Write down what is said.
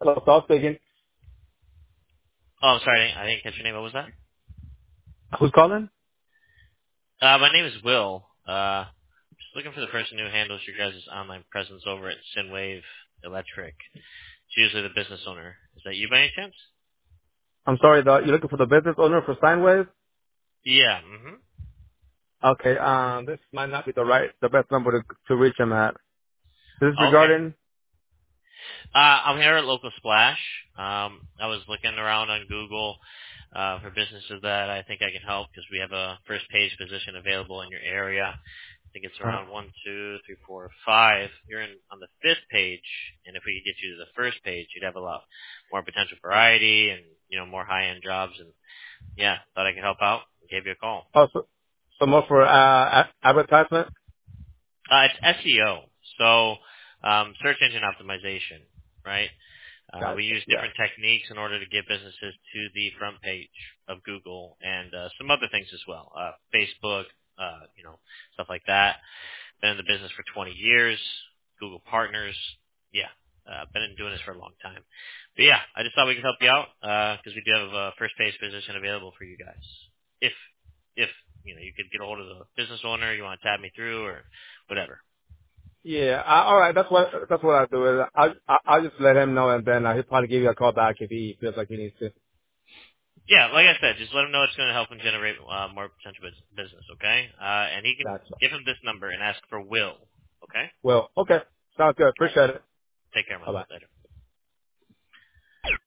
Hello, Saul speaking. Oh, I'm sorry, I didn't catch your name. What was that? Who's calling? My name is Will. Just looking for the person who handles your guys' online presence over at Synwave Electric. It's usually the business owner. Is that you by any chance? I'm sorry, you're looking for the business owner for Seinwave? Yeah. Mm-hmm. Okay, this might not be the best number to reach him at. This is Okay. regarding, I'm here at Local Splash. I was looking around on Google for businesses that I think I can help because we have a first page position available in your area. I think it's around 5. You're on the fifth page, and if we could get you to the first page, you'd have a lot more potential variety and more high end jobs. And yeah, thought I could help out. Gave you a call. so more for, advertisement? It's SEO, so search engine optimization, right? We Gotcha, use yeah. different techniques in order to get businesses to the front page of Google and some other things as well. Facebook, stuff like that. Been in the business for 20 years. Google partners. Yeah. Been doing this for a long time. But yeah, I just thought we could help you out because we do have a first page position available for you guys. If you could get a hold of the business owner, you want to tab me through or whatever. Yeah, alright, that's what I'll do. I'll just let him know and then he'll probably give you a call back if he feels like he needs to. Yeah, like I said, just let him know it's going to help him generate more potential business, okay? And he can Gotcha. give him this number and ask for Will, okay? Well, okay. Sounds good. All right. Appreciate it. Take care, man. Bye bye. Later.